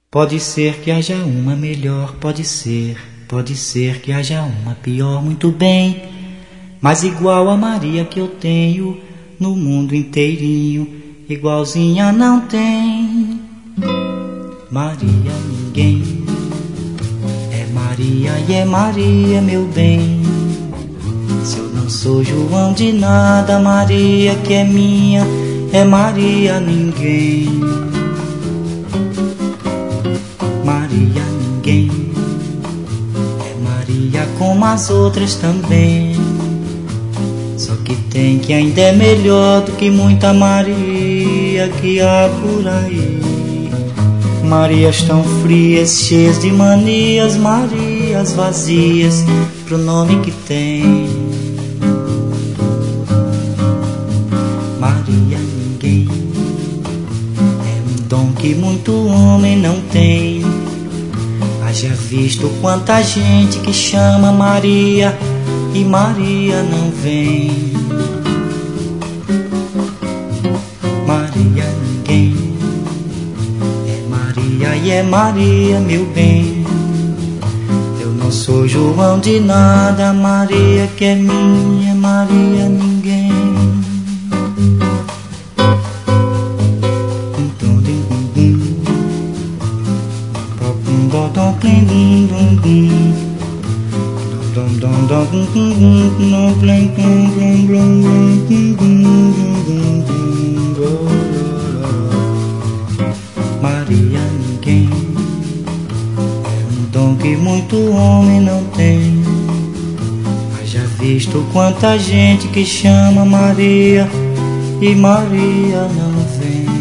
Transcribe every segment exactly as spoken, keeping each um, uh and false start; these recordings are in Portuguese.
Pode ser que haja uma melhor, pode ser, pode ser que haja uma pior, muito bem, mas igual a Maria que eu tenho no mundo inteirinho, igualzinha não tem. Maria ninguém, é Maria e é Maria meu bem. Se eu não sou João de nada, Maria que é minha, é Maria ninguém. Maria ninguém, é Maria como as outras também. Só que tem que ainda é melhor do que muita Maria que há por aí. Marias tão frias, cheias de manias, Marias vazias pro nome que tem. Maria ninguém, é um dom que muito homem não tem. Haja visto quanta gente que chama Maria e Maria não vem. Maria ninguém, é Maria e é Maria meu bem. Eu não sou João de nada, Maria que é minha, Maria ninguém. Maria ninguém, é um dom que muito homem não tem. Haja visto quanta gente que chama Maria e Maria não vem.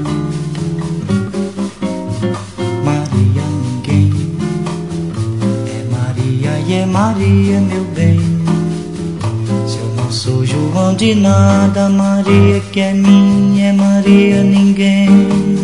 Maria ninguém, é Maria e é Maria meu bem. Se eu não sou João de nada, Maria que é minha, é Maria ninguém.